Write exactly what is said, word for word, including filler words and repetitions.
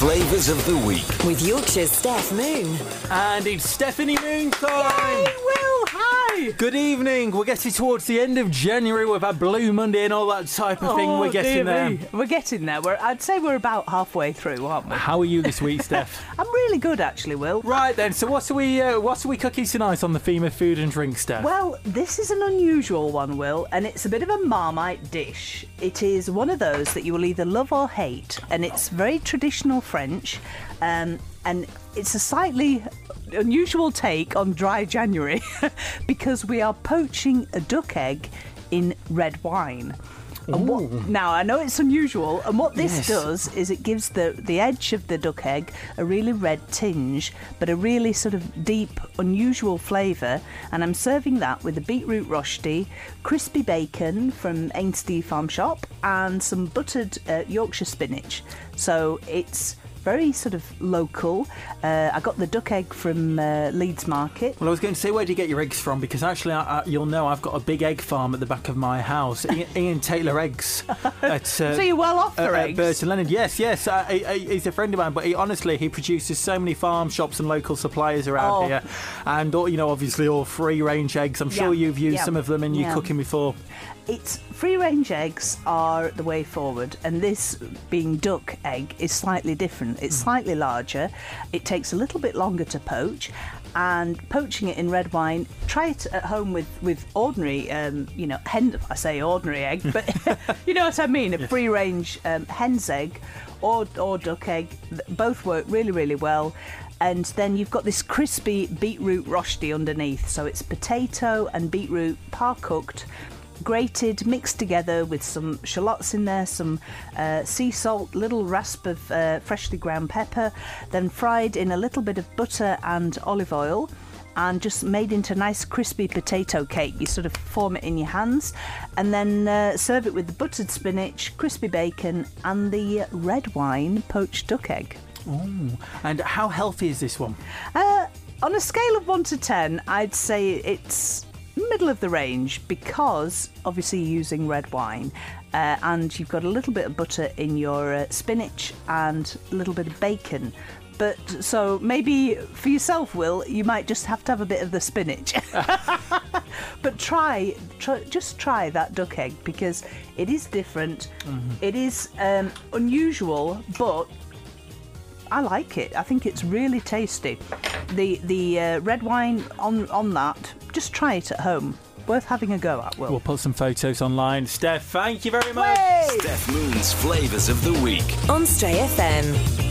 Flavours of the Week. With Yorkshire's Steph Moon. And it's Stephanie Moon time. Yay, Will, hi. Good evening. We're getting towards the end of January. We've had Blue Monday and all that type of thing. Oh, We're getting dear there. me. We're getting there. We're, I'd say we're about halfway through, aren't we? How are you this week, Steph? I'm really good, actually, Will. Right then. So what are we? Uh, what are we cooking tonight on the theme of food and drink, Steph? Well, this is an unusual one, Will, and it's a bit of a Marmite dish. It is one of those that you will either love or hate, and it's very traditional French, um, and it's a slightly unusual take on dry January because we are poaching a duck egg in red wine. And what, now, I know it's unusual, and what this Yes. does is it gives the, the edge of the duck egg a really red tinge, but a really sort of deep, unusual flavour. And I'm serving that with a beetroot rosti, crispy bacon from Ainsley Farm Shop, and some buttered uh, Yorkshire spinach. So it's very sort of local. Uh, I got the duck egg from uh, Leeds Market. Well, I was going to say, where do you get your eggs from? Because actually, I, I, you'll know I've got a big egg farm at the back of my house. Ian, Ian Taylor Eggs. At, uh, So you're well off uh, for at eggs. Burton Leonard. Yes, yes. Uh, he, he- he's a friend of mine, but he, honestly, he produces so many farm shops and local suppliers around Oh. here. And, all, you know, obviously all free-range eggs. I'm sure Yeah, you've used yeah, some of them in your yeah. cooking before. It's free-range eggs are the way forward, and this being duck egg is slightly different. It's slightly larger. It takes a little bit longer to poach, and poaching it in red wine. Try it at home with with ordinary, um, you know, hen. I say ordinary egg, but you know what I mean. A free-range um, hen's egg or or duck egg. Both work really really well. And then you've got this crispy beetroot rosti underneath. So it's potato and beetroot par cooked, grated, mixed together with some shallots in there, some uh, sea salt, little rasp of uh, freshly ground pepper, then fried in a little bit of butter and olive oil, and just made into a nice crispy potato cake. You sort of form it in your hands, and then uh, serve it with the buttered spinach, crispy bacon, and the red wine poached duck egg. Ooh. And how healthy is this one? Uh, on a scale of one to ten, I'd say it's middle of the range because obviously you're using red wine, uh, and you've got a little bit of butter in your uh, spinach and a little bit of bacon. But so maybe for yourself, Will, you might just have to have a bit of the spinach. But try, try, just try that duck egg because it is different. Mm-hmm. It is um, unusual, but I like it. I think it's really tasty. The the uh, red wine on on that, just try it at home. Worth having a go at, Will. We'll put some photos online. Steph, thank you very much. Way! Steph Moon's Flavours of the Week. On Stray F M.